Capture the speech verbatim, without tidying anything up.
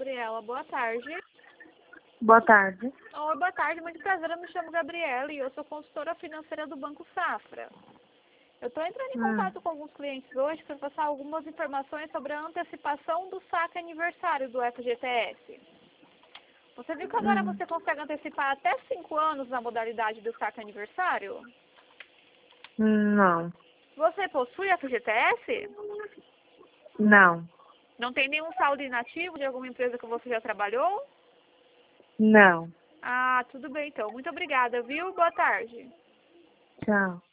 Gabriela. Boa tarde. Boa tarde. Oi, boa tarde. Muito prazer. Eu me chamo Gabriela e eu sou consultora financeira do Banco Safra. Eu estou entrando em Hum. contato com alguns clientes hoje para passar algumas informações sobre a antecipação do saque aniversário do F G T S. Você viu que agora Hum. você consegue antecipar até cinco anos na modalidade do saque aniversário? Não. Você possui F G T S? Não. Não tem nenhum saldo inativo de alguma empresa que você já trabalhou? Não. Ah, tudo bem então. Muito obrigada, viu? Boa tarde. Tchau.